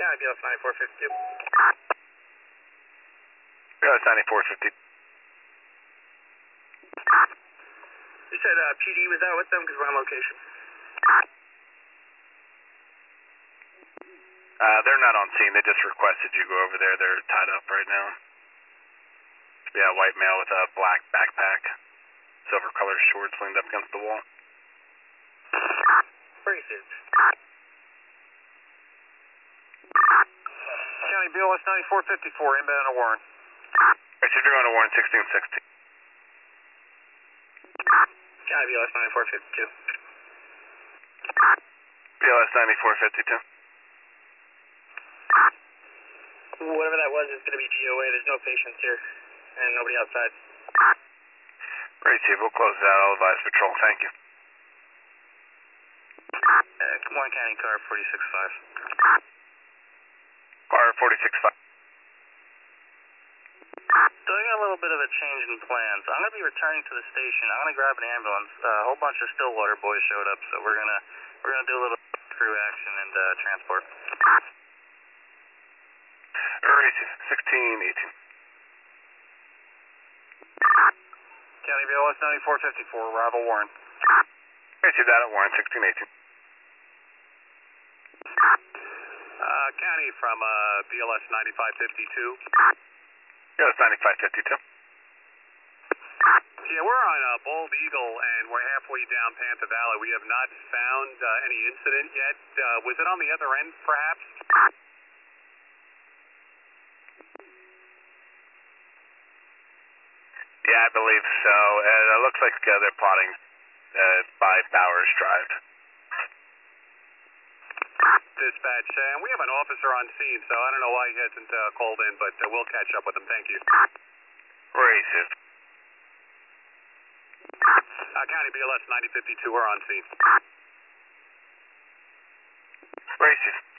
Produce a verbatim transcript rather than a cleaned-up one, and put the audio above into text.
County B L S ninety-four fifty-two. B L S ninety-four fifty. You said uh, P D was out with them because we're on location. Uh, they're not on scene. They just requested you go over there. They're tied up right now. Yeah, white male with a black backpack, silver colored shorts leaned up against the wall. Braces. County B L S ninety-four fifty-four, inbound to Warren. Right, so you're going to Warren sixteen sixteen. County B L S ninety-four fifty-two. B L S ninety-four fifty-two. Whatever that was is going to be D O A. There's no patients here and nobody outside. Right, Chief. We'll close it out. I'll advise patrol. Thank you. Uh, come on, County car forty-six five. Car forty-six five. So I got a little bit of a change in plans. I'm going to be returning to the station. I'm going to grab an ambulance. Uh, a whole bunch of Stillwater boys showed up, so we're going to we're going to do a little crew action and uh, transport. Alright, sixteen eighteen. County B L S ninety-four fifty-four, arrival Warren. Right, see that at Warren sixteen eighteen. Uh, County from uh, B L S ninety-five fifty-two. B L S ninety-five fifty-two. Yeah, we're on uh, Bold Eagle and we're halfway down Panther Valley. We have not found uh, any incident yet. Uh, was it on the other end, perhaps? Yeah, I believe so. Uh, it looks like uh, they're plotting uh, by Bowers Drive. Dispatch, and we have an officer on scene, so I don't know why he hasn't uh, called in, but uh, we'll catch up with him. Thank you. Racist. Uh, County B L S ninety fifty-two, we're on scene. Racist.